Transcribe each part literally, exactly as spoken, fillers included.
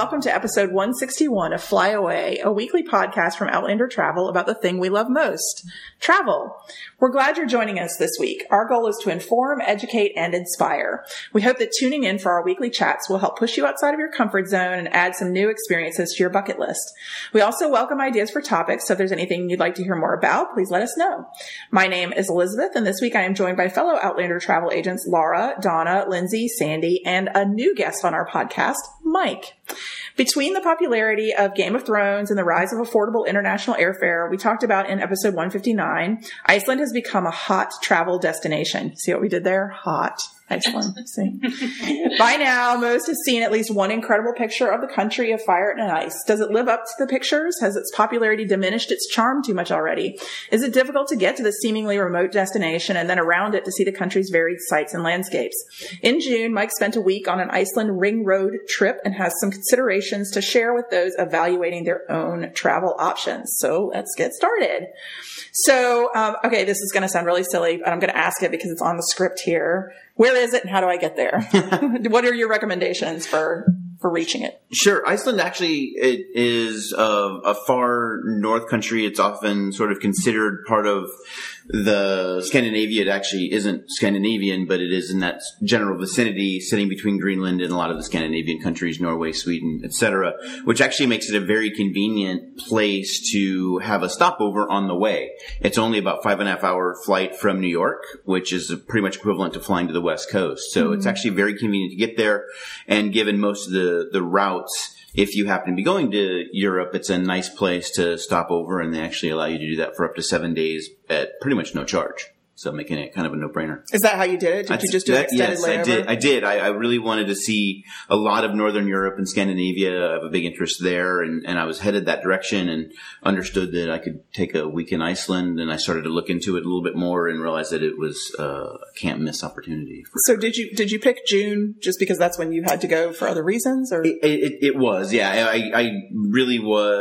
welcome to episode one sixty-one of Fly Away, a weekly podcast from Outlander Travel about the thing we love most, travel. We're glad you're joining us this week. Our goal is to inform, educate, and inspire. We hope that tuning in for our weekly chats will help push you outside of your comfort zone and add some new experiences to your bucket list. We also welcome ideas for topics, so if there's anything you'd like to hear more about, please let us know. My name is Elizabeth, and this week I am joined by fellow Outlander travel agents Laura, Donna, Lindsay, Sandy, and a new guest on our podcast, Mike. Between the popularity of Game of Thrones and the rise of affordable international airfare we talked about in episode one fifty-nine, Iceland has become a hot travel destination. See what we did there? Hot. Iceland. See. By now, most have seen at least one incredible picture of the country of fire and ice. Does it live up to the pictures? Has its popularity diminished its charm too much already? Is it difficult to get to the seemingly remote destination and then around it to see the country's varied sights and landscapes? In June, Mike spent a week on an Iceland ring road trip and has some considerations to share with those evaluating their own travel options. So let's get started. So, um, okay, this is going to sound really silly, but I'm going to ask it because it's on the script here. Where is it and how do I get there? What are your recommendations for, for reaching it? Sure. Iceland actually it is a, a far north country. It's often sort of considered part of the Scandinavia. It actually isn't Scandinavian, but it is in that general vicinity, sitting between Greenland and a lot of the Scandinavian countries, Norway, Sweden, et cetera, which actually makes it a very convenient place to have a stopover on the way. It's only about five and a half hour flight from New York, which is pretty much equivalent to flying to the West Coast. So mm-hmm. It's actually very convenient to get there. And given most of the, the routes, if you happen to be going to Europe, it's a nice place to stop over, and they actually allow you to do that for up to seven days at pretty much no charge. So making it kind of a no-brainer. Is that how you did it? Did That's, you just do an extended yes, layover? I did. I did. I, I really wanted to see a lot of Northern Europe and Scandinavia. I have a big interest there, and, and I was headed that direction and understood that I could take a week in Iceland, and I started to look into it a little bit more and realized that it was uh, a can't-miss opportunity. For so did you did you pick June just because that's when you had to go for other reasons? Or It, it, it was, yeah. I, I really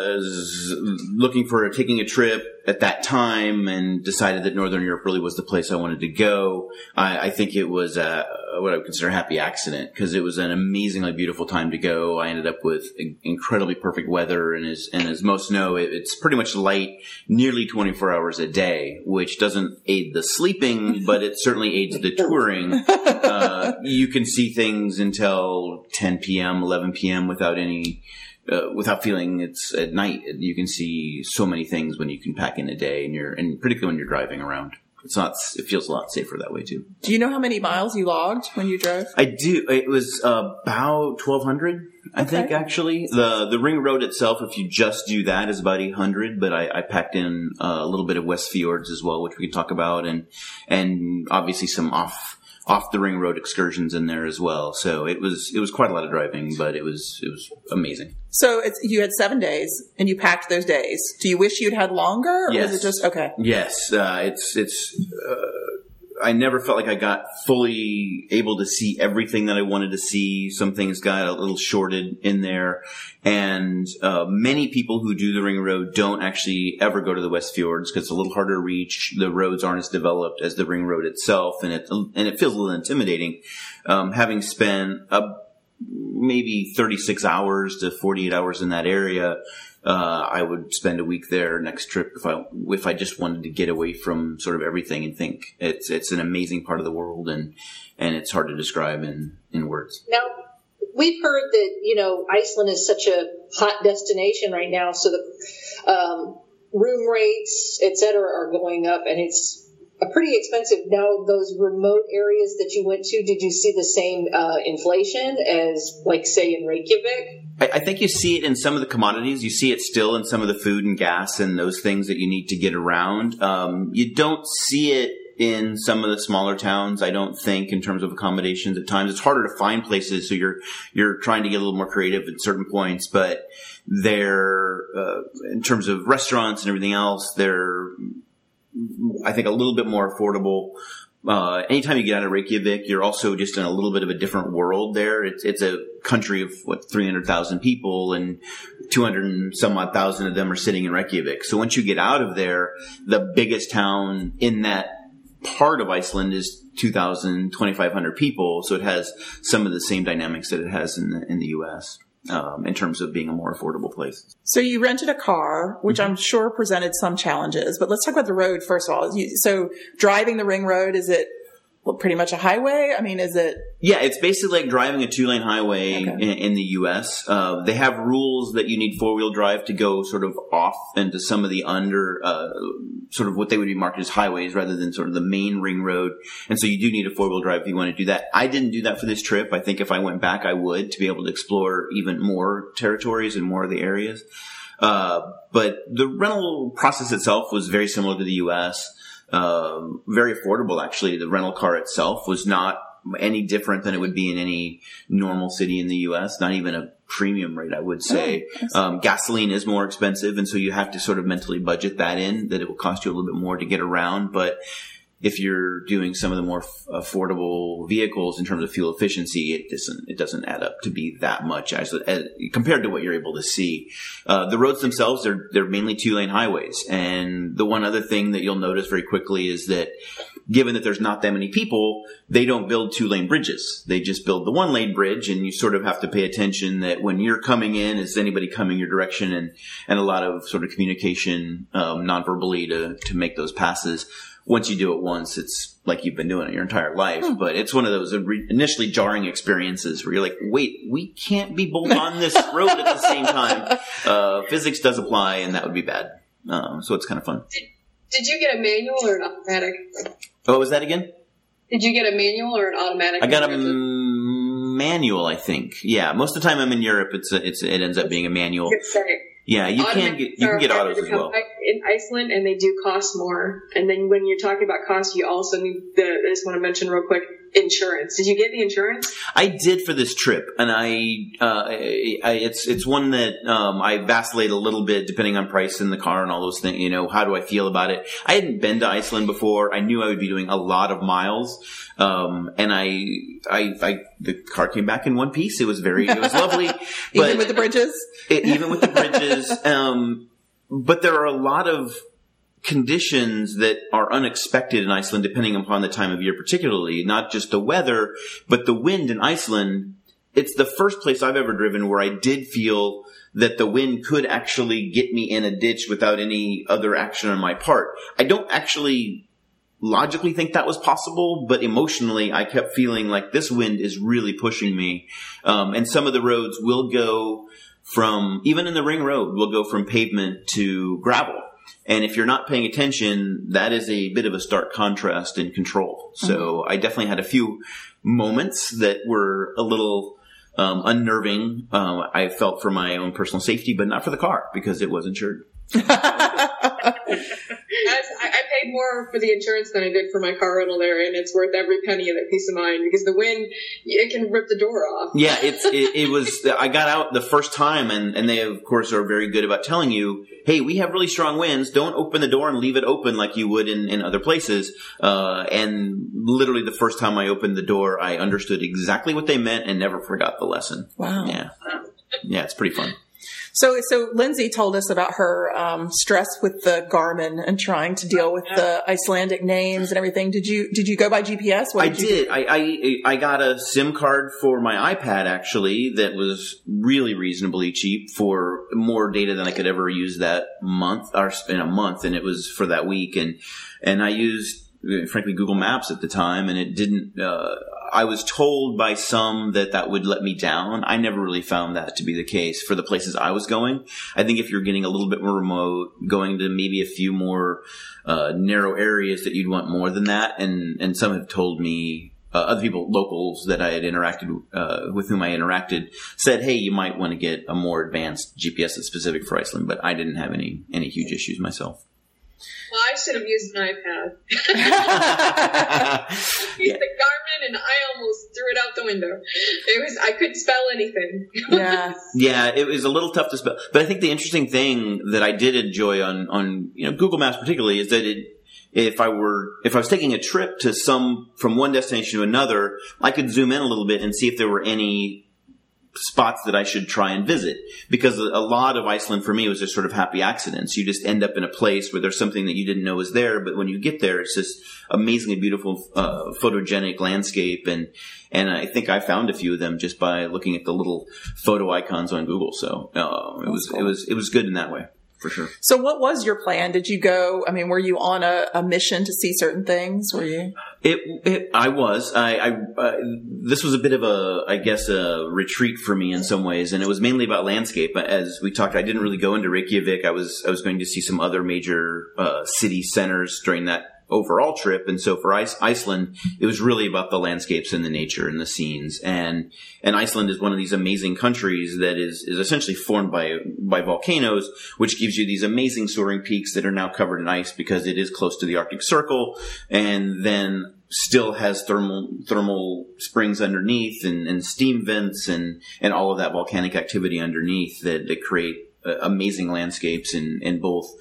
was looking for taking a trip at that time and decided that Northern Europe really was the place I wanted to go. I, I think it was uh, what I would consider a happy accident because it was an amazingly beautiful time to go. I ended up with incredibly perfect weather, and as and as most know, it, it's pretty much light nearly twenty-four hours a day, which doesn't aid the sleeping, but it certainly aids the touring. Uh, you can see things until ten p.m., eleven p.m. without any Uh, without feeling it's at night. You can see so many things when you can pack in a day, and you're, and particularly when you're driving around. It's not, it feels a lot safer that way too. Do you know how many miles you logged when you drove? I do. It was about twelve hundred, I okay. think, actually. The, the ring road itself, if you just do that, is about eight hundred, but I, I packed in uh, a little bit of West Fjords as well, which we can talk about, and, and obviously some off, off the ring road excursions in there as well. So it was, it was quite a lot of driving, but it was, it was amazing. So it's, you had seven days and you packed those days. Do you wish you'd had longer, or yes. was it just, okay? Yes. Uh, it's, it's, uh, I never felt like I got fully able to see everything that I wanted to see. Some things got a little shorted in there. And uh, many people who do the ring road don't actually ever go to the West Fjords because it's a little harder to reach. The roads aren't as developed as the ring road itself, and it and it feels a little intimidating. Um, having spent a, maybe thirty-six hours to forty-eight hours in that area, Uh, I would spend a week there next trip if I if I just wanted to get away from sort of everything and think. It's it's an amazing part of the world, and and it's hard to describe in, in words. Now, we've heard that, you know, Iceland is such a hot destination right now, so the um, room rates, et cetera, are going up, and it's a pretty expensive. Now, those remote areas that you went to, did you see the same uh, inflation as, like, say, in Reykjavik? I think you see it in some of the commodities. You see it still in some of the food and gas and those things that you need to get around. Um, you don't see it in some of the smaller towns, I don't think, in terms of accommodations at times. It's harder to find places, so you're you're trying to get a little more creative at certain points. But they're, uh, in terms of restaurants and everything else, they're, I think, a little bit more affordable. Uh, anytime you get out of Reykjavik, you're also just in a little bit of a different world there. It's, it's a country of, what, three hundred thousand people, and two hundred and some odd thousand of them are sitting in Reykjavik. So once you get out of there, the biggest town in that part of Iceland is two thousand, twenty-five hundred people. So it has some of the same dynamics that it has in the, in the U S. um, in terms of being a more affordable place. So you rented a car, which mm-hmm. I'm sure presented some challenges, but let's talk about the road first of all. So driving the ring road, is it well, pretty much a highway? I mean, is it? Yeah, it's basically like driving a two-lane highway okay. in, in the U S. Uh, they have rules that you need four-wheel drive to go sort of off into some of the under, uh, sort of what they would be marked as highways rather than sort of the main ring road. And so you do need a four-wheel drive if you want to do that. I didn't do that for this trip. I think if I went back, I would, to be able to explore even more territories and more of the areas. Uh, but the rental process itself was very similar to the U S. Uh, very affordable, actually. The rental car itself was not any different than it would be in any normal city in the U S, not even a premium rate, I would say. Oh, um, gasoline is more expensive, and so you have to sort of mentally budget that in, that it will cost you a little bit more to get around. But if you're doing some of the more f- affordable vehicles in terms of fuel efficiency, it doesn't it doesn't add up to be that much as, as compared to what you're able to see. Uh, the roads themselves, they're they're mainly two lane highways, and the one other thing that you'll notice very quickly is that given that there's not that many people, they don't build two lane bridges. They just build the one lane bridge, and you sort of have to pay attention that when you're coming in, is anybody coming your direction, and and a lot of sort of communication um, non-verbally to to make those passes. Once you do it once, it's like you've been doing it your entire life. Hmm. But it's one of those initially jarring experiences where you're like, wait, we can't be both on this road at the same time. Uh, physics does apply, and that would be bad. Um, so it's kind of fun. Did, did you get a manual or an automatic? What was that again? Did you get a manual or an automatic? I got a m- manual, I think. Yeah, most of the time I'm in Europe, it's a, it's it ends up being a manual. Yeah, you can get you can get autos as well. In Iceland, and they do cost more. And then when you're talking about cost, you also need the. I just want to mention real quick insurance. Did you get the insurance? I did for this trip, and I, uh, I, I it's it's one that um, I vacillate a little bit depending on price in the car and all those things. You know, how do I feel about it? I hadn't been to Iceland before. I knew I would be doing a lot of miles, um, and I, I, I, the car came back in one piece. It was very, it was lovely. But even with the bridges, it, even with the bridges, um, but there are a lot of conditions that are unexpected in Iceland depending upon the time of year, particularly not just the weather, but the wind in Iceland. It's the first place I've ever driven where I did feel that the wind could actually get me in a ditch without any other action on my part. I don't actually logically think that was possible, but emotionally I kept feeling like this wind is really pushing me. Um, and some of the roads will go from, even in the ring road, will go from pavement to gravel. And if you're not paying attention, that is a bit of a stark contrast in control. So mm-hmm. I definitely had a few moments that were a little um, unnerving. Um, I felt for my own personal safety, but not for the car because it was insured. Yes, I, I paid more for the insurance than I did for my car rental there, and it's worth every penny of that peace of mind because the wind, it can rip the door off. Yeah, it's it, it was. I got out the first time, and and they of course are very good about telling you, hey, we have really strong winds. Don't open the door and leave it open like you would in in other places. Uh, and literally the first time I opened the door, I understood exactly what they meant and never forgot the lesson. Wow. Yeah, yeah, it's pretty fun. So, so Lindsay told us about her um, stress with the Garmin and trying to deal with the Icelandic names and everything. Did you did you go by G P S? What I did. You did. I, I I got a SIM card for my iPad actually that was really reasonably cheap for more data than I could ever use that month or in a month, and it was for that week. And and I used frankly Google Maps at the time, and it didn't. Uh, I was told by some that that would let me down. I never really found that to be the case for the places I was going. I think if you're getting a little bit more remote, going to maybe a few more uh, narrow areas, that you'd want more than that. And and some have told me, uh, other people, locals that I had interacted uh, with whom I interacted, said, hey, you might want to get a more advanced G P S that's specific for Iceland. But I didn't have any any huge issues myself. Well, I should have used an iPad. Used the Garmin, and I almost threw it out the window. It was I couldn't spell anything. Yeah, yeah, it was a little tough to spell. But I think the interesting thing that I did enjoy on on you know Google Maps particularly is that it. If I were, if I was taking a trip to some, from one destination to another, I could zoom in a little bit and see if there were any spots that I should try and visit, because a, a lot of Iceland for me was just sort of happy accidents. You just end up in a place where there's something that you didn't know was there, but when you get there, it's this amazingly beautiful, uh, photogenic landscape. And, and I think I found a few of them just by looking at the little photo icons on Google. So, uh, it was, cool. it was, it was good in that way. For sure. So what was your plan? Did you go, I mean, were you on a, a mission to see certain things? Were you? It, it I was. I, I uh, this was a bit of a, I guess, a retreat for me in some ways. And it was mainly about landscape. As we talked, I didn't really go into Reykjavik. I was, I was going to see some other major, uh, city centers during that overall trip. And so for Iceland, it was really about the landscapes and the nature and the scenes. And, and Iceland is one of these amazing countries that is, is essentially formed by, by volcanoes, which gives you these amazing soaring peaks that are now covered in ice because it is close to the Arctic Circle, and then still has thermal, thermal springs underneath and, and steam vents and, and all of that volcanic activity underneath that, that create uh, amazing landscapes in, in both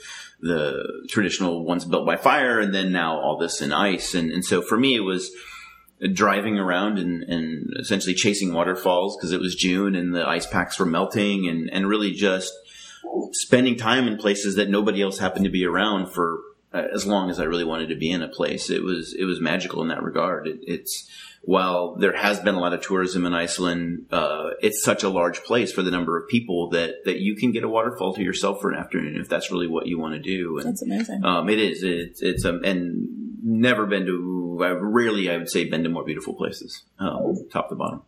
the traditional ones built by fire, and then now all this in ice. And, and so for me, it was driving around and, and essentially chasing waterfalls because it was June and the ice packs were melting, and, and really just spending time in places that nobody else happened to be around for uh, as long as I really wanted to be in a place. It was, it was magical in that regard. It, it's, while there has been a lot of tourism in Iceland, uh, it's such a large place for the number of people that, that you can get a waterfall to yourself for an afternoon if that's really what you want to do. And, that's amazing. Um, it is. It's, it's, um, and never been to, I've rarely, I would say, been to more beautiful places, um, top to bottom.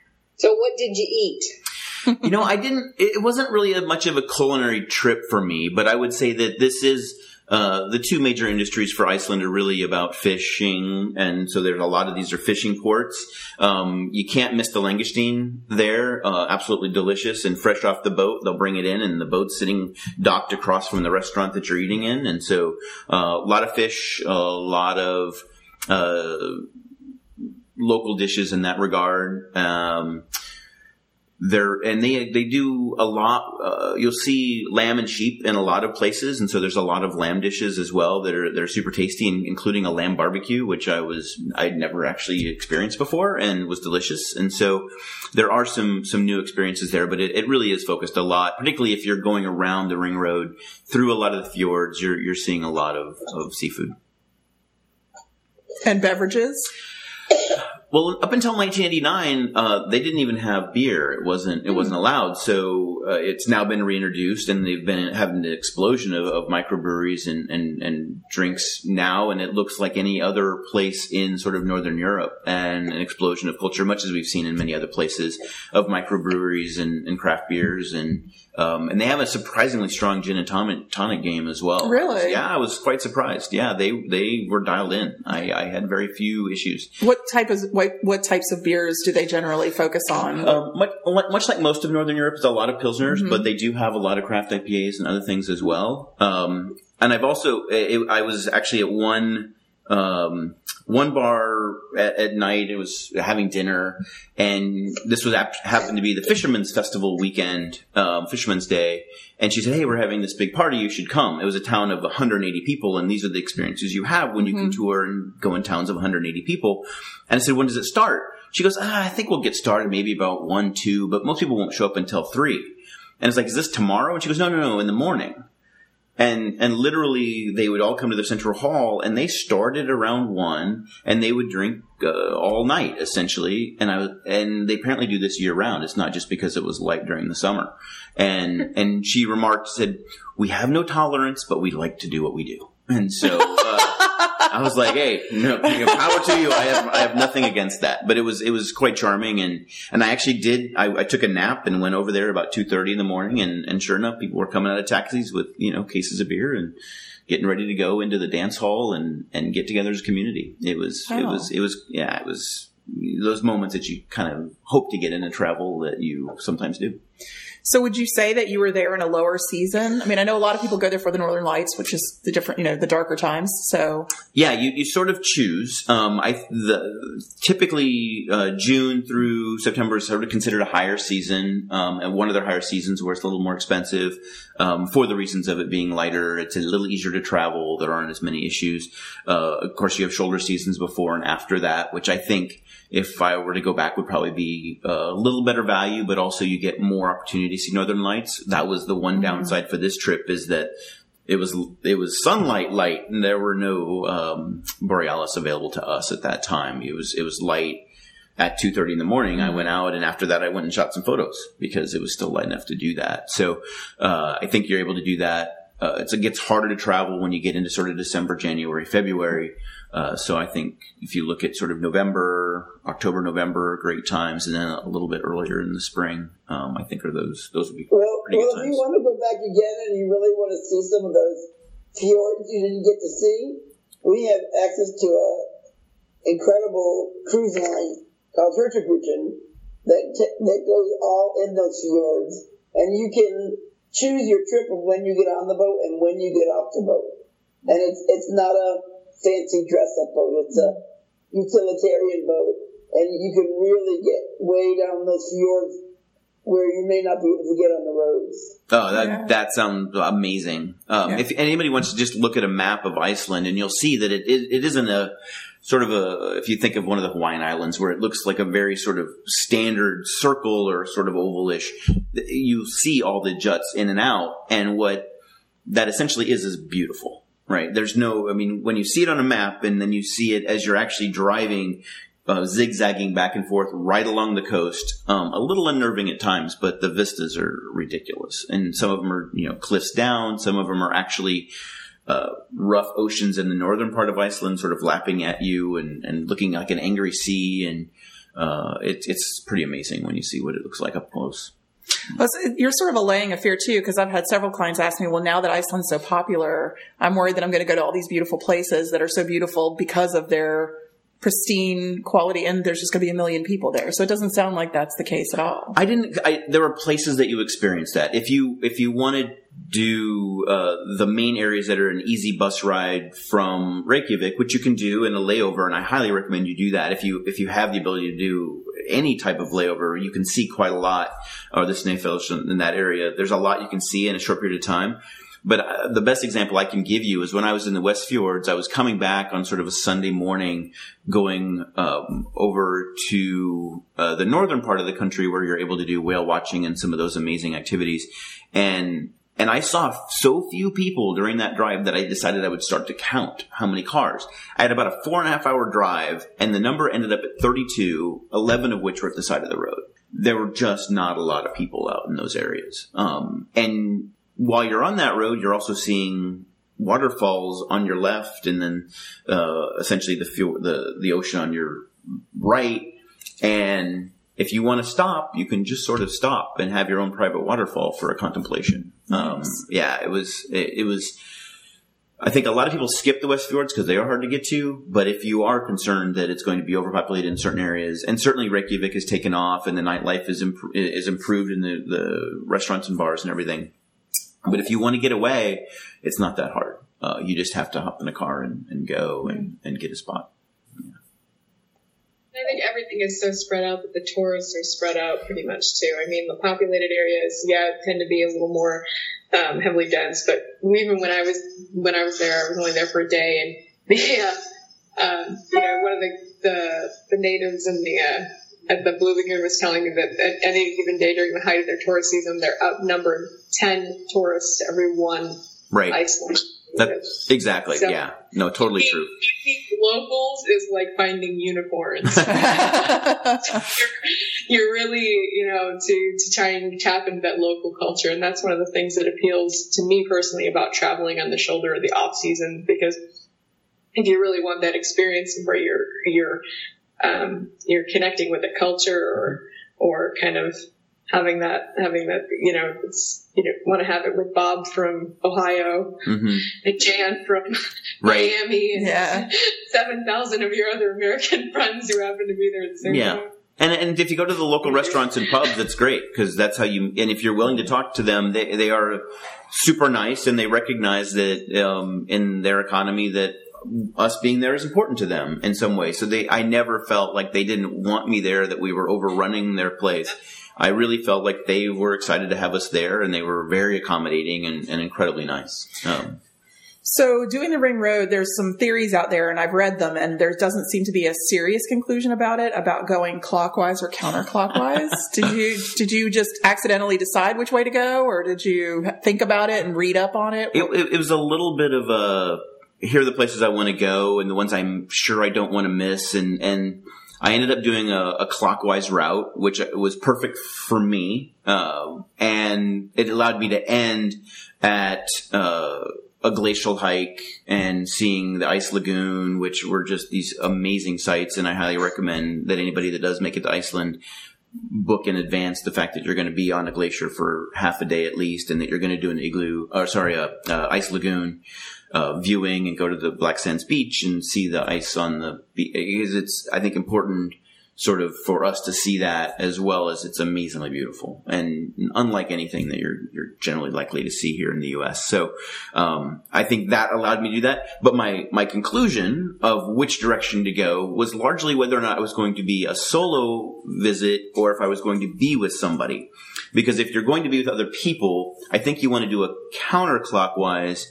So what did you eat? You know, I didn't, it wasn't really a, much of a culinary trip for me, but I would say that this is, Uh, the two major industries for Iceland are really about fishing, and so there's a lot of these are fishing ports. Um, you can't miss the langoustine there. Uh, absolutely delicious and fresh off the boat. They'll bring it in, and the boat's sitting docked across from the restaurant that you're eating in. And so uh, a lot of fish, a lot of uh, local dishes in that regard. Um There and they they do a lot. Uh, you'll see lamb and sheep in a lot of places, and so there's a lot of lamb dishes as well that are that are super tasty, including a lamb barbecue, which I was I'd never actually experienced before and was delicious. And so there are some some new experiences there, but it, it really is focused a lot, particularly if you're going around the ring road through a lot of the fjords. You're you're seeing a lot of, of seafood and beverages. Well, up until nineteen eighty-nine, uh, they didn't even have beer. It wasn't, it wasn't allowed. So, uh, it's now been reintroduced, and they've been having an explosion of, of microbreweries and, and, and drinks now. And it looks like any other place in sort of Northern Europe, and an explosion of culture, much as we've seen in many other places, of microbreweries and, and craft beers. And, um, and they have a surprisingly strong gin and tonic, tonic game as well. Really? Yeah, I was quite surprised. Yeah, they, they were dialed in. I, I had very few issues. What type of, what, what types of beers do they generally focus on? Um, much, much like most of Northern Europe, it's a lot of Pilsners, Mm-hmm. but they do have a lot of craft I P As and other things as well. Um, and I've also, it, I was actually at one, um, one bar at, at night. It was having dinner, and this was ap- happened to be the Fisherman's Festival weekend, um, Fisherman's Day. And she said, "Hey, we're having this big party. You should come." It was a town of one hundred eighty people, and these are the experiences you have when you mm-hmm. can tour and go in towns of one hundred eighty people. And I said, "When does it start?" She goes, ah, "I think we'll get started maybe about one, two, but most people won't show up until three." And it's like, "Is this tomorrow?" And she goes, "No, no, no, in the morning." And, and literally they would all come to the central hall, and they started around one, and they would drink uh, all night essentially. And I, and they apparently do this year round. It's not just because it was light during the summer. And, and she remarked, said, "We have no tolerance, but we like to do what we do." And so, uh, I was like, "Hey, no, power to you. I have, I have nothing against that." But it was, it was quite charming. And, and I actually did, I, I took a nap and went over there about two thirty in the morning. And, and sure enough, people were coming out of taxis with, you know, cases of beer and getting ready to go into the dance hall and, and get together as a community. It was, oh. it was, it was, yeah, it was those moments that you kind of hope to get into travel that you sometimes do. So would you say that you were there in a lower season? I mean, I know a lot of people go there for the Northern Lights, which is the different, you know, the darker times. So yeah, you, you sort of choose. Um, I the typically uh, June through September is sort of considered a higher season, um, and one of their higher seasons where it's a little more expensive um, for the reasons of it being lighter. It's a little easier to travel. There aren't as many issues. Uh, of course, you have shoulder seasons before and after that, which I think if I were to go back, would probably be a little better value, but also you get more opportunity to see Northern Lights. That was the one mm-hmm. downside for this trip, is that it was it was sunlight light, and there were no um, borealis available to us at that time. It was it was light at two thirty in the morning. Mm-hmm. I went out, and after that, I went and shot some photos because it was still light enough to do that. So uh, I think you're able to do that. Uh, it's, it gets harder to travel when you get into sort of December, January, February. Uh, so I think if you look at sort of November, October, November, great times, and then a little bit earlier in the spring, um, I think are those, those would be well, pretty well, good times. Well, if you want to go back again and you really want to see some of those fjords you didn't get to see, we have access to a incredible cruise line called Hurtigruten that, t- that goes all in those fjords, and you can choose your trip of when you get on the boat and when you get off the boat. And it's it's not a fancy dress-up boat. It's a utilitarian boat. And you can really get way down those fjords where you may not be able to get on the roads. Oh, that yeah. that sounds amazing. Um, yeah. If anybody wants to just look at a map of Iceland, and you'll see that it, it, it isn't a sort of a, if you think of one of the Hawaiian Islands where it looks like a very sort of standard circle or sort of ovalish, you see all the juts in and out. And what that essentially is, is beautiful, right? There's no, I mean, when you see it on a map and then you see it as you're actually driving, uh, zigzagging back and forth right along the coast, um, a little unnerving at times, but the vistas are ridiculous. And some of them are, you know, cliffs down. Some of them are actually Uh, rough oceans in the northern part of Iceland, sort of lapping at you and, and looking like an angry sea. And uh, it, it's pretty amazing when you see what it looks like up close. Well, you're sort of allaying a fear, too, because I've had several clients ask me, well, now that Iceland's so popular, I'm worried that I'm going to go to all these beautiful places that are so beautiful because of their pristine quality, and there's just going to be a million people there. So it doesn't sound like that's the case at all. I didn't. I, there were places that you experienced that. If you if you wanted do uh, the main areas that are an easy bus ride from Reykjavik, which you can do in a layover, and I highly recommend you do that. If you if you have the ability to do any type of layover, you can see quite a lot, or the Snæfellsnes in that area. There's a lot you can see in a short period of time. But uh, the best example I can give you is when I was in the West Fjords, I was coming back on sort of a Sunday morning, going um, over to uh, the northern part of the country where you're able to do whale watching and some of those amazing activities. And and I saw so few people during that drive that I decided I would start to count how many cars. I had about a four and a half hour drive, and the number ended up at thirty-two, eleven of which were at the side of the road. There were just not a lot of people out in those areas. Um, and while you're on that road, you're also seeing waterfalls on your left, and then uh, essentially the, the the ocean on your right. And if you want to stop, you can just sort of stop and have your own private waterfall for a contemplation. Um, yeah, it was it, it was. I think a lot of people skip the West Fjords because they are hard to get to. But if you are concerned that it's going to be overpopulated in certain areas, and certainly Reykjavik has taken off, and the nightlife is imp- is improved in the, the restaurants and bars and everything. But if you want to get away, it's not that hard. Uh, you just have to hop in a car and, and go and, and get a spot. Yeah. I think everything is so spread out that the tourists are spread out pretty much too. I mean, the populated areas, yeah, tend to be a little more um, heavily dense. But even when I was when I was there, I was only there for a day, and the uh, um, you know one of the the, the natives in the uh, at the Blue Lagoon was telling me that at any given day during the height of their tourist season, they're outnumbered ten tourists to every one right. Iceland. That, exactly. So, yeah. No, totally being, true. Being locals is like finding unicorns. you're, you're really, you know, to, to try and tap into that local culture. And that's one of the things that appeals to me personally about traveling on the shoulder of the off season, because if you really want that experience where you're, you're, um, you're connecting with the culture or, or kind of having that, having that, you know, it's, you know, want to have it with Bob from Ohio mm-hmm. and Jan from right. Miami and yeah. seven thousand of your other American friends who happen to be there at the same yeah. time. And, and if you go to the local restaurants and pubs, that's great, because that's how you, and if you're willing to talk to them, they, they are super nice, and they recognize that, um, in their economy that us being there is important to them in some way. So they, I never felt like they didn't want me there, that we were overrunning their place. I really felt like they were excited to have us there, and they were very accommodating and, and incredibly nice. Um, So doing the Ring Road, there's some theories out there, and I've read them, and there doesn't seem to be a serious conclusion about it, about going clockwise or counterclockwise. did you did you just accidentally decide which way to go, or did you think about it and read up on it? It, it, it was a little bit of a, here are the places I want to go and the ones I'm sure I don't want to miss, and, and I ended up doing a, a clockwise route, which was perfect for me, uh, and it allowed me to end at uh a glacial hike and seeing the Ice Lagoon, which were just these amazing sights. And I highly recommend that anybody that does make it to Iceland book in advance the fact that you're going to be on a glacier for half a day at least, and that you're going to do an igloo, or sorry, a, uh, Ice Lagoon uh, viewing, and go to the Black Sands Beach and see the ice on the beach. Because it's, I think, important sort of for us to see that, as well as it's amazingly beautiful and unlike anything that you're you're generally likely to see here in the U S. So um I think that allowed me to do that. But my my conclusion of which direction to go was largely whether or not I was going to be a solo visit or if I was going to be with somebody. Because if you're going to be with other people, I think you want to do a counterclockwise,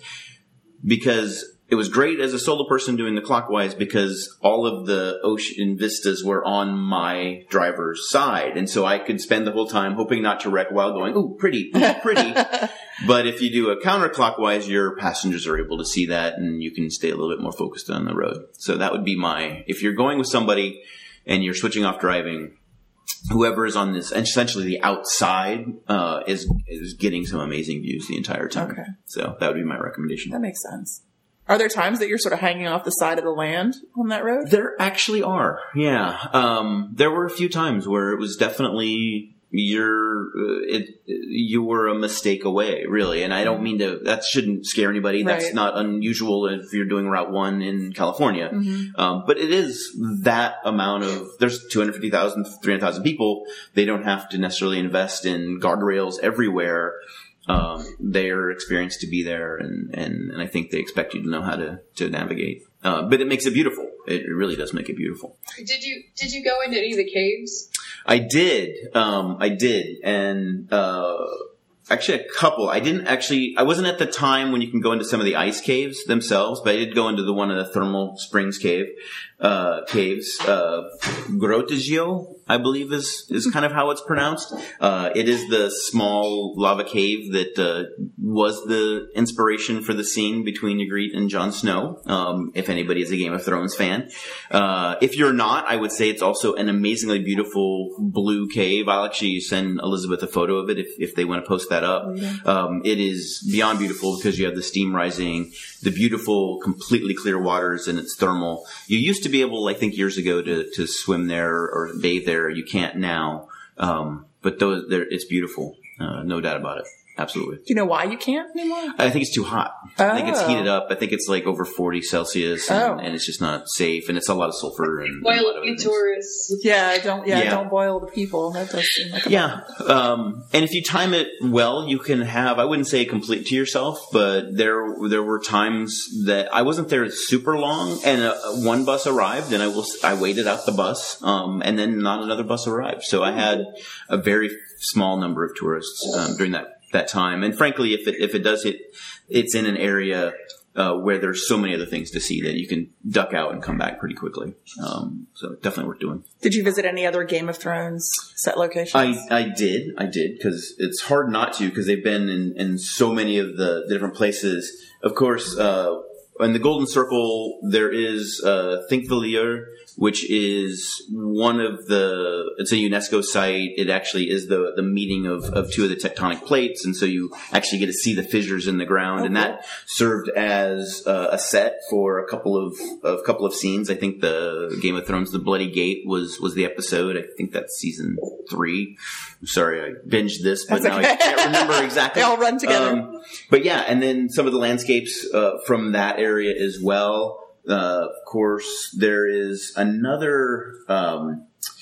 because it was great as a solo person doing the clockwise because all of the ocean vistas were on my driver's side. And so I could spend the whole time hoping not to wreck while going, ooh, pretty, ooh, pretty. But if you do a counterclockwise, your passengers are able to see that and you can stay a little bit more focused on the road. So that would be my, if you're going with somebody and you're switching off driving, whoever is on this, essentially the outside, uh, is, is getting some amazing views the entire time. Okay. So that would be my recommendation. That makes sense. Are there times that you're sort of hanging off the side of the land on that road? There actually are. Yeah. Um, there were a few times where it was definitely you're, uh, it, you were a mistake away, really. And I don't mean to, that shouldn't scare anybody. That's Right. not unusual if you're doing Route one in California. Mm-hmm. Um, but it is that amount of, there's two hundred fifty thousand, three hundred thousand people. They don't have to necessarily invest in guardrails everywhere. Um, they're experienced to be there, and, and, and I think they expect you to know how to, to navigate. Uh, but it makes it beautiful. It really does make it beautiful. Did you did you go into any of the caves? I did. Um, I did. And, uh, actually a couple. I didn't actually, I wasn't at the time when you can go into some of the ice caves themselves, but I did go into the one of the thermal springs cave, uh, caves. Uh, Grottegio, I believe is, is kind of how it's pronounced. Uh, it is the small lava cave that, uh, was the inspiration for the scene between Ygritte and Jon Snow. Um, if anybody is a Game of Thrones fan. Uh, if you're not, I would say it's also an amazingly beautiful blue cave. I'll actually send Elizabeth a photo of it if, if they want to post that up. Um, it is beyond beautiful because you have the steam rising, the beautiful, completely clear waters, and it's thermal. You used to be able, I think years ago, to, to swim there or bathe there. You can't now. Um, but those, it's beautiful. Uh, no doubt about it. Absolutely. Do you know why you can't anymore? I think it's too hot. Oh. I think it's heated up. I think it's like over forty Celsius, and, Oh. and it's just not safe. And it's a lot of sulfur and, and a lot of Boil other you things. tourists. Yeah, don't. Yeah, Yeah. don't boil the people. That does seem like a Yeah. Um, and if you time it well, you can have, I wouldn't say complete to yourself, but there, there were times that I wasn't there super long, and uh, one bus arrived, and I will, I waited out the bus, um, and then not another bus arrived. So I had a very small number of tourists, um, during that, that time. And frankly, if it, if it does hit, it's in an area, uh, where there's so many other things to see that you can duck out and come back pretty quickly. Um, so definitely worth doing. Did you visit any other Game of Thrones set locations? I, I did, I did, because it's hard not to, because they've been in, in so many of the, the different places. Of course, uh, in the Golden Circle, there is, uh, Thingvellir, which is one of the, it's a UNESCO site. It actually is the, the meeting of, of two of the tectonic plates. And so you actually get to see the fissures in the ground. Oh, and cool. that served as uh, a set for a couple of, a couple of scenes. I think the Game of Thrones, The Bloody Gate was, was the episode. I think that's season three. I'm sorry, I binged this, but That's now okay. I can't remember exactly. They all run together. Um, but yeah, and then some of the landscapes uh, from that area as well. Uh, of course, there is another um,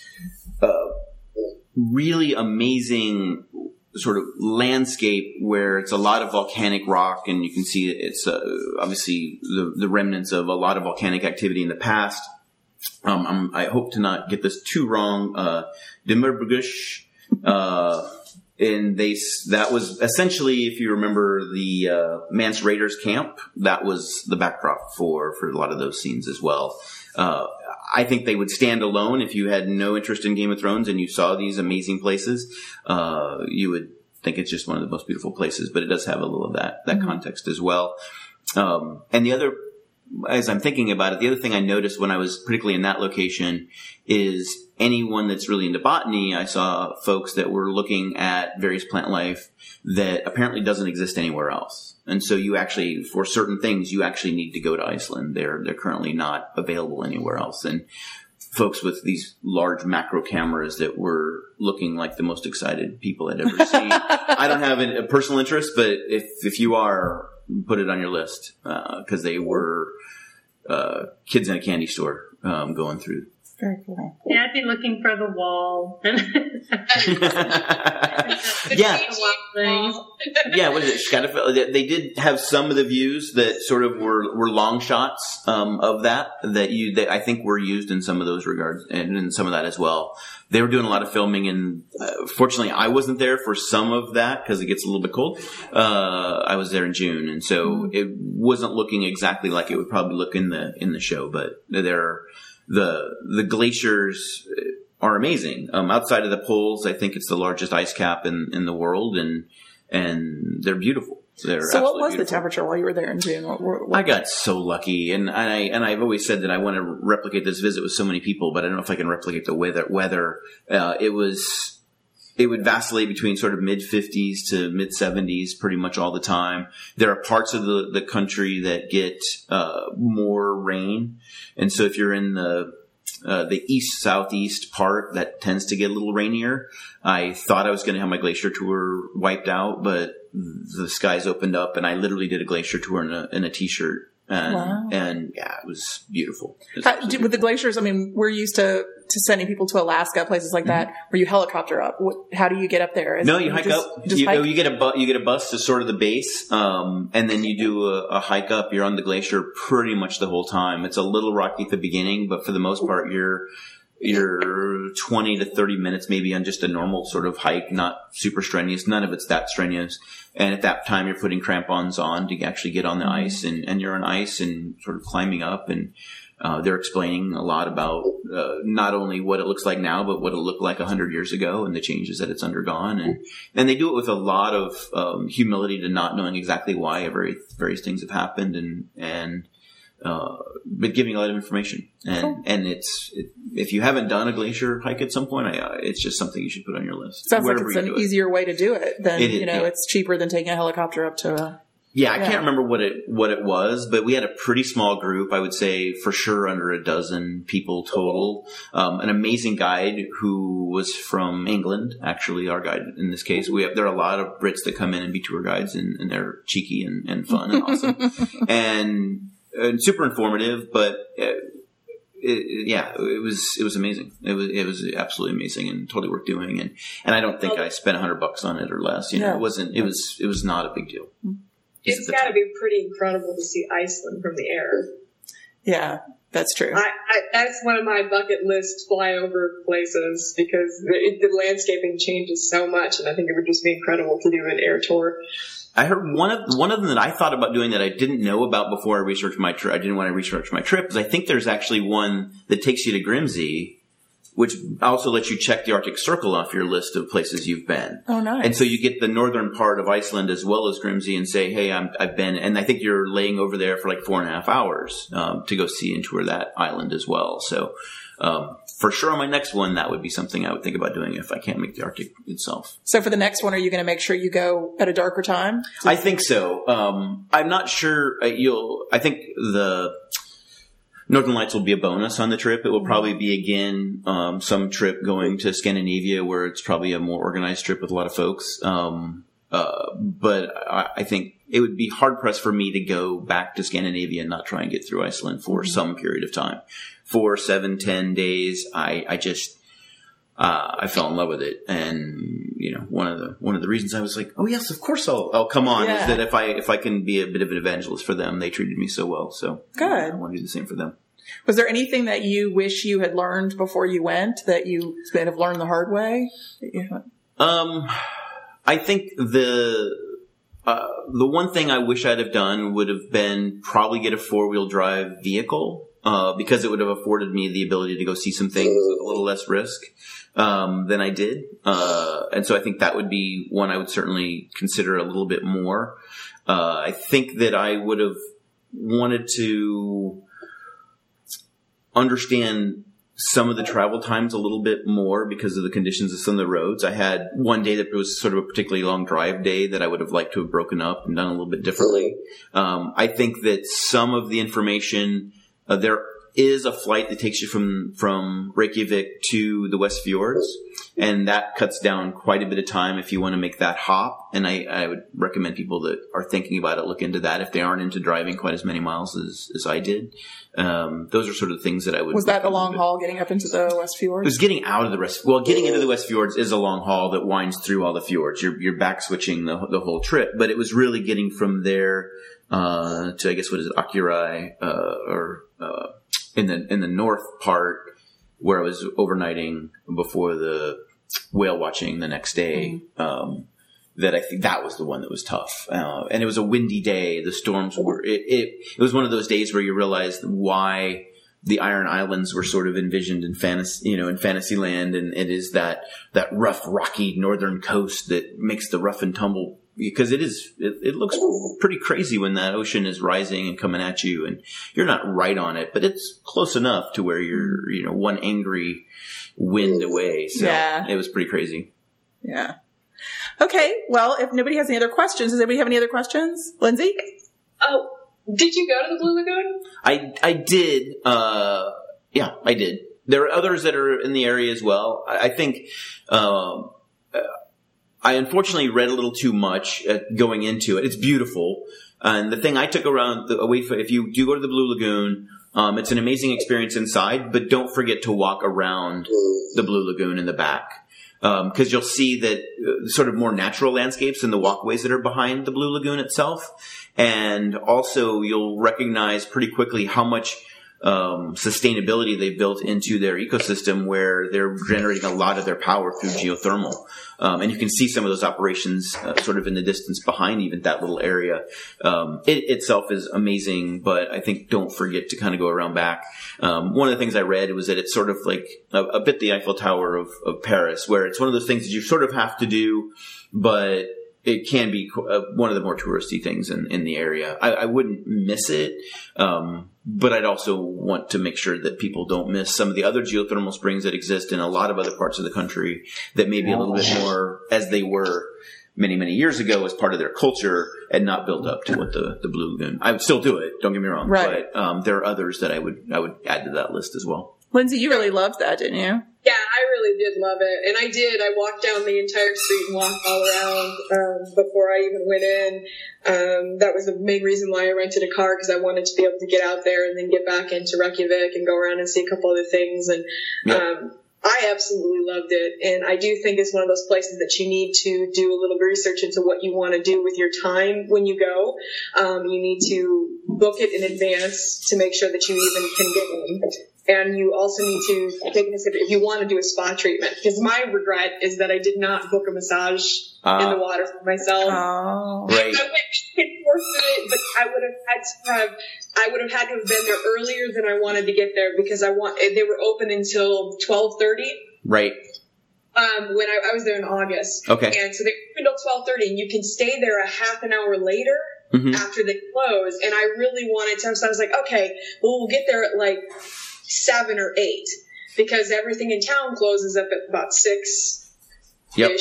uh, really amazing sort of landscape where it's a lot of volcanic rock, and you can see it's uh, obviously the, the remnants of a lot of volcanic activity in the past. Um, I'm, I hope to not get this too wrong. Uh, Dimmerbergisch, uh and they, that was essentially, if you remember the, uh, Mance Raiders camp, that was the backdrop for, for a lot of those scenes as well. Uh, I think they would stand alone if you had no interest in Game of Thrones and you saw these amazing places. Uh, you would think it's just one of the most beautiful places, but it does have a little of that, that mm-hmm. context as well. Um, and the other, as I'm thinking about it, the other thing I noticed when I was particularly in that location is anyone that's really into botany, I saw folks that were looking at various plant life that apparently doesn't exist anywhere else. And so you actually, for certain things, you actually need to go to Iceland. They're, they're currently not available anywhere else. And folks with these large macro cameras that were looking like the most excited people I'd ever seen. I don't have a personal interest, but if, if you are, put it on your list, uh, cause they were, uh, kids in a candy store, um, going through. Very cool. Yeah, I'd be looking for the wall. yeah. yeah, what is it? Scatterfell. They did have some of the views that sort of were, were long shots, um, of that, that you, that I think were used in some of those regards and in some of that as well. They were doing a lot of filming and, uh, fortunately I wasn't there for some of that because it gets a little bit cold. Uh, I was there in June and so mm-hmm. it wasn't looking exactly like it would probably look in the, in the show, but there, the, the glaciers are amazing. Um, outside of the poles, I think it's the largest ice cap in, in the world and, and they're beautiful. They're so what was beautiful. The temperature while you were there in June? What, what, what? I got so lucky, and I and I've always said that I want to replicate this visit with so many people, but I don't know if I can replicate the weather. Weather, uh, it was, it would vacillate between sort of mid fifties to mid seventies, pretty much all the time. There are parts of the the country that get uh, more rain, and so if you're in the Uh, the east southeast part, that tends to get a little rainier. I thought I was going to have my glacier tour wiped out, but the skies opened up, and I literally did a glacier tour in a in a t-shirt, and wow. and yeah, it was beautiful. It was How, with beautiful. The glaciers, I mean, we're used to to sending people to Alaska, places like that, mm-hmm. where you helicopter up. What, how do you get up there? Is no, you hike just, up. Just you, hike? you get a bu- you get a bus to sort of the base, um, and then you do a, a hike up. You're on the glacier pretty much the whole time. It's a little rocky at the beginning, but for the most part, you're you're twenty to thirty minutes maybe on just a normal sort of hike, not super strenuous. None of it's that strenuous. And at that time, you're putting crampons on to actually get on the ice, and, and you're on ice and sort of climbing up, and uh, they're explaining a lot about uh, not only what it looks like now, but what it looked like a hundred years ago and the changes that it's undergone. And, and they do it with a lot of um, humility to not knowing exactly why every, various things have happened, and, and uh, but giving a lot of information. And, cool. and it's, it, if you haven't done a glacier hike at some point, I, uh, it's just something you should put on your list. Sounds like it's an easier it. way to do it than, it is, you know, yeah. it's cheaper than taking a helicopter up to a, Yeah, I yeah. can't remember what it what it was, but we had a pretty small group. I would say for sure under a dozen people total. Um, an amazing guide who was from England, actually, our guide in this case. We have there are a lot of Brits that come in and be tour guides, and, and they're cheeky and, and fun and awesome, and, and super informative. But it, it, yeah, it was it was amazing. It was it was absolutely amazing and totally worth doing. And and I don't think I spent a hundred bucks on it or less. You know, no. it wasn't. It was it was not a big deal. It's got to be pretty incredible to see Iceland from the air. Yeah, that's true. I, I, that's one of my bucket list flyover places because the, the landscaping changes so much, and I think it would just be incredible to do an air tour. I heard one of one of them that I thought about doing that I didn't know about before I researched my trip. I didn't want to research my trip because I think there's actually one that takes you to Grimsey, which also lets you check the Arctic Circle off your list of places you've been. Oh, nice. And so you get the northern part of Iceland as well as Grimsey and say, hey, I'm, I've been, and I think you're laying over there for like four and a half hours, um, to go see and tour that island as well. So, um, for sure on my next one, that would be something I would think about doing if I can't make the Arctic itself. So for the next one, are you going to make sure you go at a darker time? I think so. Um, I'm not sure uh, you'll, I think the, Northern Lights will be a bonus on the trip. It will probably be, again, um, some trip going to Scandinavia where it's probably a more organized trip with a lot of folks. Um, uh, but I, I think it would be hard pressed for me to go back to Scandinavia and not try and get through Iceland for mm-hmm. some period of time. Four, seven, ten days. I, I just, uh, I fell in love with it. And, you know, one of the, one of the reasons I was like, oh yes, of course I'll, I'll come on yeah. is that if I, if I can be a bit of an evangelist for them, they treated me so well. So good. I want to do the same for them. Was there anything that you wish you had learned before you went that you kind of learned the hard way? Yeah. Um, I think the uh, the one thing I wish I'd have done would have been probably get a four wheel drive vehicle uh, because it would have afforded me the ability to go see some things with a little less risk um, than I did. Uh, and so I think that would be one I would certainly consider a little bit more. Uh, I think that I would have wanted to understand some of the travel times a little bit more because of the conditions of some of the roads. I had one day that was sort of a particularly long drive day that I would have liked to have broken up and done a little bit differently. Um, I think that some of the information, uh, there is a flight that takes you from, from Reykjavik to the West Fjords, and that cuts down quite a bit of time if you want to make that hop. And I, I would recommend people that are thinking about it look into that if they aren't into driving quite as many miles as, as I did. Um, those are sort of the things that I would. Was that a long haul getting up into the West Fjords? It was getting out of the West. Well, getting into the West Fjords is a long haul that winds through all the fjords. You're, you're back switching the, the whole trip, but it was really getting from there, uh, to, I guess, what is it, Akureyri, uh, or, uh, in the, in the north part where I was overnighting before the whale watching the next day. Mm-hmm. Um, that I think that was the one that was tough. Uh, and it was a windy day. The storms were, it, it, it was one of those days where you realized why the Iron Islands were sort of envisioned in fantasy, you know, in Fantasyland. And it is that, that rough, rocky northern coast that makes the rough and tumble, because it is, it, it looks pretty crazy when that ocean is rising and coming at you and you're not right on it, but it's close enough to where you're, you know, one angry wind away. So yeah. It was pretty crazy. Yeah. Okay, well, if nobody has any other questions, does anybody have any other questions? Lindsay? Oh, did you go to the Blue Lagoon? I, I did. Uh, yeah, I did. There are others that are in the area as well. I, I think, um, uh, I unfortunately read a little too much uh, going into it. It's beautiful. And the thing I took around the, away from, if you do go to the Blue Lagoon, um, it's an amazing experience inside, but don't forget to walk around the Blue Lagoon in the back. Um, cause you'll see that uh, sort of more natural landscapes and the walkways that are behind the Blue Lagoon itself. And also you'll recognize pretty quickly how much, um, sustainability they've built into their ecosystem where they're generating a lot of their power through geothermal. Um, and you can see some of those operations uh, sort of in the distance behind even that little area. Um, it itself is amazing, but I think don't forget to kind of go around back. Um, one of the things I read was that it's sort of like a, a bit the Eiffel Tower of, of Paris, where it's one of those things that you sort of have to do, but it can be uh, one of the more touristy things in, in the area. I, I wouldn't miss it. Um, but I'd also want to make sure that people don't miss some of the other geothermal springs that exist in a lot of other parts of the country that may be a little bit more as they were many, many years ago as part of their culture and not build up to what the, the Blue Lagoon. I would still do it. Don't get me wrong. Right. But, um, there are others that I would, I would add to that list as well. Lindsay, you really loved that, didn't you? Yeah, I really did love it. And I did. I walked down the entire street and walked all around um, before I even went in. Um, that was the main reason why I rented a car, because I wanted to be able to get out there and then get back into Reykjavik and go around and see a couple other things. And Yep. um, I absolutely loved it. And I do think it's one of those places that you need to do a little research into what you want to do with your time when you go. Um, you need to book it in advance to make sure that you even can get in. And you also need to take into consideration if you want to do a spa treatment. Because my regret is that I did not book a massage uh, in the water for myself. Oh, right. I wish I could force it, but I would have had to have. I would have had to have been there earlier than I wanted to get there because I want. They were open until twelve thirty. Right. Um, when I, I was there in August. Okay. And so they opened until twelve thirty, and you can stay there a half an hour later. Mm-hmm. After they close. And I really wanted to. So I was like, okay, well, we'll get there at like seven or eight because everything in town closes up at about six ish. Yep.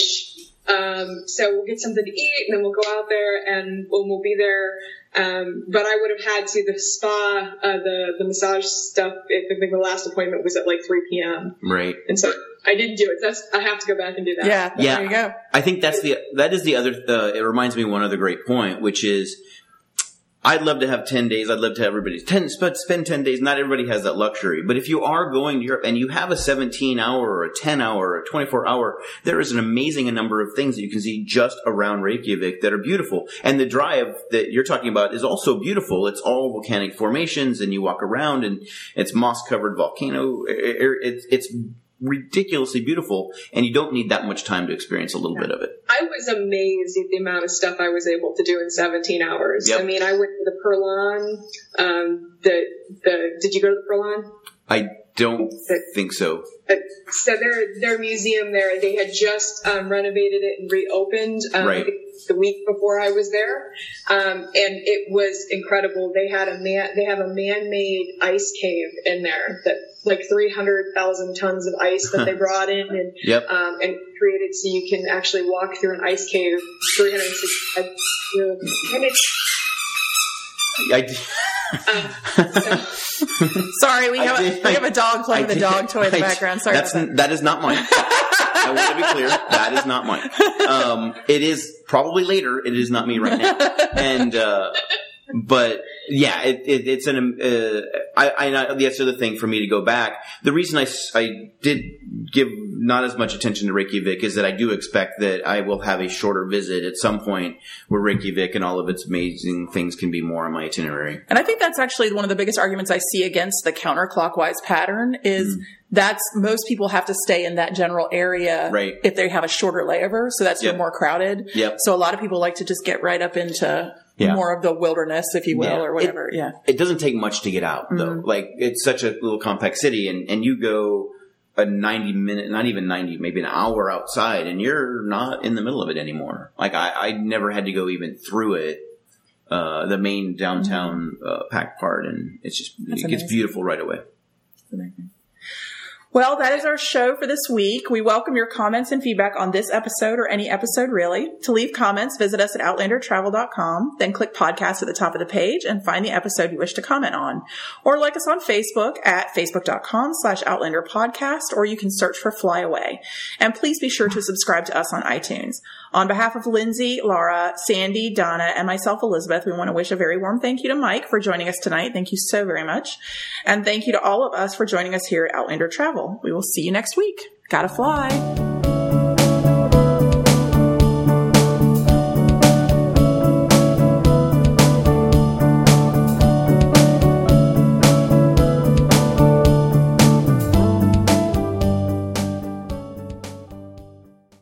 Um, so we'll get something to eat and then we'll go out there and we'll, we'll be there. Um, but I would have had to the spa, uh, the, the massage stuff. I think the last appointment was at like three p.m. Right. And so I didn't do it. That's, I have to go back and do that. Yeah. Yeah. There you go. I think that's the, that is the other, uh, it reminds me of one other great point, which is, I'd love to have ten days. I'd love to have everybody ten, spend ten days. Not everybody has that luxury. But if you are going to Europe and you have a seventeen hour or a ten hour or a twenty-four hour, there is an amazing number of things that you can see just around Reykjavik that are beautiful. And the drive that you're talking about is also beautiful. It's all volcanic formations and you walk around and it's moss covered volcano. It's, it's ridiculously beautiful, and you don't need that much time to experience a little yeah. bit of it. I was amazed at the amount of stuff I was able to do in seventeen hours. Yep. I mean, I went to the Perlon. Um, the the did you go to the Perlon? I don't the, think so. Uh, so their their museum there, they had just um, renovated it and reopened um, right. the week before I was there, um, and it was incredible. They had a man, they have a man-made ice cave in there that like three hundred thousand tons of ice that they brought in and yep. um, and created so you can actually walk through an ice cave three hundred sixty-five minutes. I did. um, so. Sorry, we have, did, a, we have a dog playing I the did, dog toy in the I background. Sorry that's, about that. That is not mine. I want to be clear. That is not mine. Um, it is probably later. It is not me right now. And, uh, but yeah, it, it, it's an, uh, I, I, that's the other thing for me to go back. The reason I, I did give not as much attention to Reykjavik is that I do expect that I will have a shorter visit at some point where Reykjavik and all of its amazing things can be more on my itinerary. And I think that's actually one of the biggest arguments I see against the counterclockwise pattern is mm. that's most people have to stay in that general area right. if they have a shorter layover. So that's yep. more crowded. Yep. So a lot of people like to just get right up into yeah. more of the wilderness, if you will, yeah. or whatever. It, yeah. It doesn't take much to get out, though. Mm-hmm. Like, it's such a little compact city, and, and you go a ninety minute, not even ninety, maybe an hour outside, and you're not in the middle of it anymore. Like, I, I never had to go even through it, uh, the main downtown, mm-hmm. uh, packed part, and it's just, That's it amazing. Gets beautiful right away. That's amazing. Well, that is our show for this week. We welcome your comments and feedback on this episode or any episode really. To leave comments, visit us at outlander travel dot com, then click podcast at the top of the page and find the episode you wish to comment on. Or like us on Facebook at facebook dot com slash outlander podcast, or you can search for Fly Away. And please be sure to subscribe to us on iTunes. On behalf of Lindsay, Laura, Sandy, Donna, and myself, Elizabeth, we want to wish a very warm thank you to Mike for joining us tonight. Thank you so very much. And thank you to all of us for joining us here at Outlander Travel. We will see you next week. Gotta fly.